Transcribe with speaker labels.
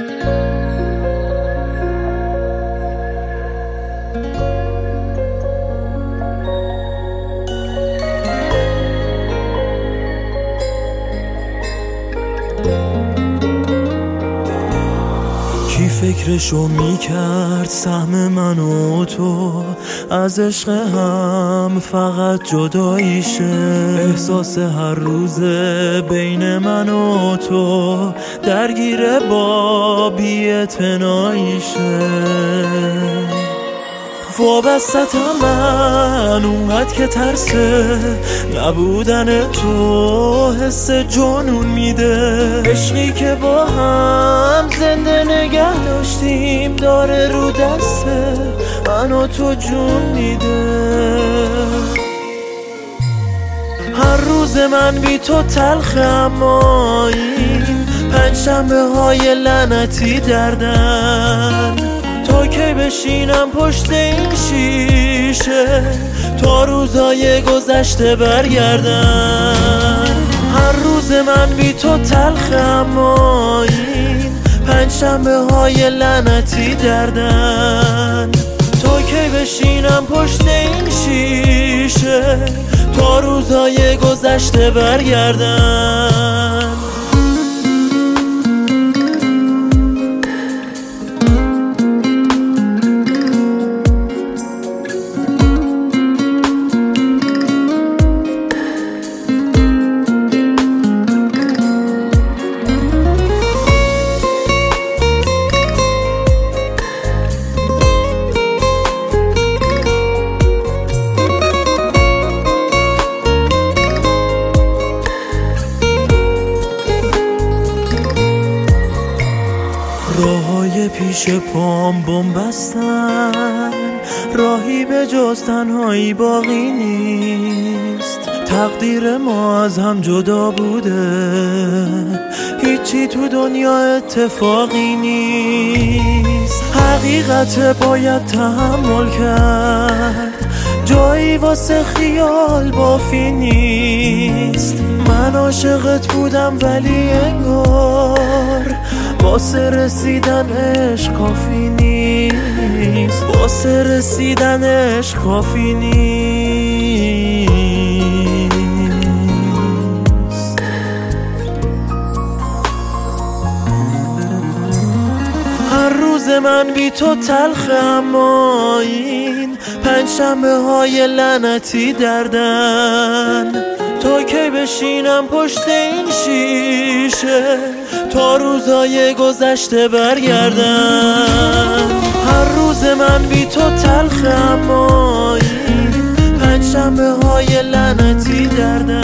Speaker 1: کی فکرشو میکرد سهم من و تو از عشق هم فقط جداییشه؟ احساس هر روزه بین من و تو درگیر با بی‌اعتناییشه. وابستم من اونقدر که ترسه نبودن تو حس جنون میده. عشقی که با هم زنده نگه داشتیم داره رو دسته من و تو جون میده. هر روز من بی تو تلخه، اما این پنجشنبه های لعنتی دردن. تا کی بشینم پشت این شیشه تا روزای گذشته برگردن؟ هر روز من بی تو تلخه، اما این پنجشنبه های لعنتی دردن. تا کی بشینم پشت این شیشه تا روزای گذشته برگردن؟ راههای پیش پام بن‌بستن، راهی به جز تنهایی باقی نیست. تقدیر ما از هم جدا بوده، هیچی تو دنیا اتفاقی نیست. حقیقت باید تحمل کرد، جایی واسه خیال بافی نیست. من عاشقت بودم ولی انگار واسه رسیدن عشق کافی نیست. واسه رسیدن عشق کافی نیست. هر روز من بی تو تلخه، اما این پنجشنبه های لعنتی دردن. تا کی بشینم پشت این شیشه تا روزای گذشته برگردن؟ هر روز من بی تو تلخه، اما این پنجشنبه های لعنتی دردن.